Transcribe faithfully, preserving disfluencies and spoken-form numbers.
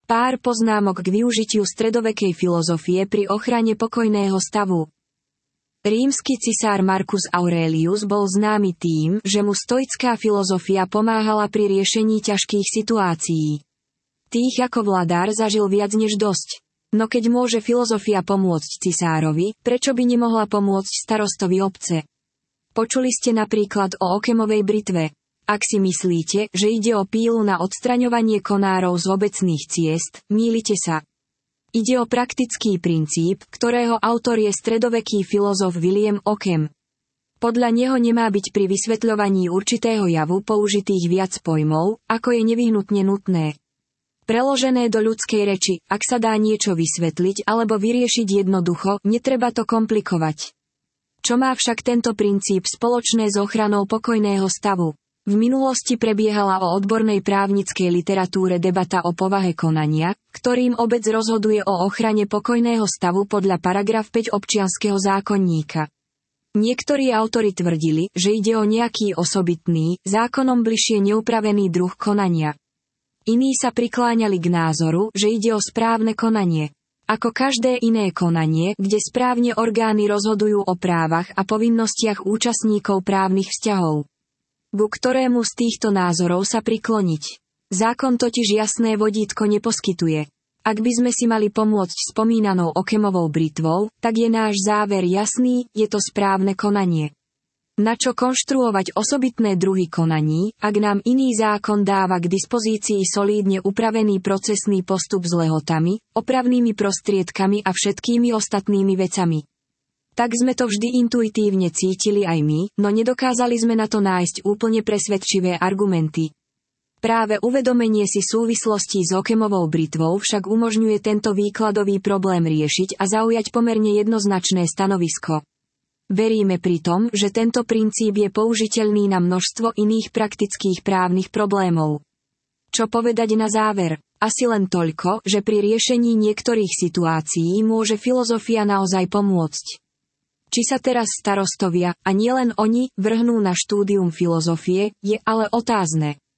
Pár poznámok k využitiu stredovekej filozofie pri ochrane pokojného stavu. Rímsky cisár Marcus Aurelius bol známy tým, že mu stoická filozofia pomáhala pri riešení ťažkých situácií. Tých ako vladár zažil viac než dosť. No keď môže filozofia pomôcť cisárovi, prečo by nemohla pomôcť starostovi obce? Počuli ste napríklad o Ockemovej britve. Ak si myslíte, že ide o pílu na odstraňovanie konárov z obecných ciest, mýlite sa. Ide o praktický princíp, ktorého autor je stredoveký filozof William Ockham. Podľa neho nemá byť pri vysvetľovaní určitého javu použitých viac pojmov, ako je nevyhnutne nutné. Preložené do ľudskej reči, ak sa dá niečo vysvetliť alebo vyriešiť jednoducho, netreba to komplikovať. Čo má však tento princíp spoločné s ochranou pokojného stavu? V minulosti prebiehala o odbornej právnickej literatúre debata o povahe konania, ktorým obec rozhoduje o ochrane pokojného stavu podľa paragraf päť občianskeho zákonníka. Niektorí autori tvrdili, že ide o nejaký osobitný, zákonom bližšie neupravený druh konania. Iní sa prikláňali k názoru, že ide o správne konanie. Ako každé iné konanie, kde správne orgány rozhodujú o právach a povinnostiach účastníkov právnych vzťahov. Ku ktorému z týchto názorov sa prikloniť? Zákon totiž jasné vodítko neposkytuje. Ak by sme si mali pomôcť spomínanou Ockhamovou britvou, tak je náš záver jasný, je to správne konanie. Na čo konštruovať osobitné druhy konaní, ak nám iný zákon dáva k dispozícii solídne upravený procesný postup s lehotami, opravnými prostriedkami a všetkými ostatnými vecami? Tak sme to vždy intuitívne cítili aj my, no nedokázali sme na to nájsť úplne presvedčivé argumenty. Práve uvedomenie si súvislostí s Ockhamovou britvou však umožňuje tento výkladový problém riešiť a zaujať pomerne jednoznačné stanovisko. Veríme pritom, že tento princíp je použiteľný na množstvo iných praktických právnych problémov. Čo povedať na záver? Asi len toľko, že pri riešení niektorých situácií môže filozofia naozaj pomôcť. Či sa teraz starostovia, a nielen oni, vrhnú na štúdium filozofie, je ale otázne.